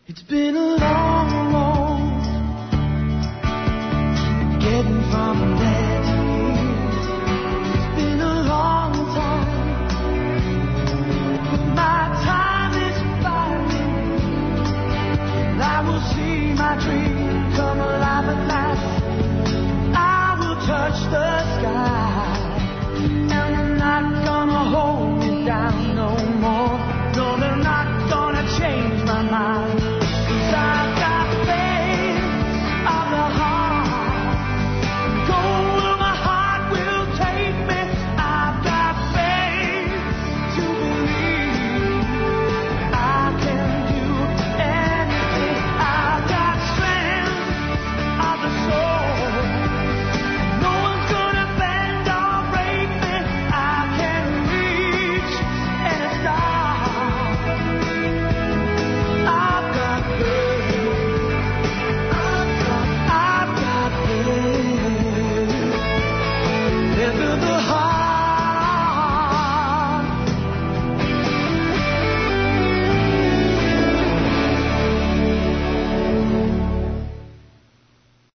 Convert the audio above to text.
It's been a long road getting from there to here. It's been a long time, but my time is finally here. I will see my dream come alive at last. I will touch the sky, and I'm not gonna hold me down no more. No, they're not.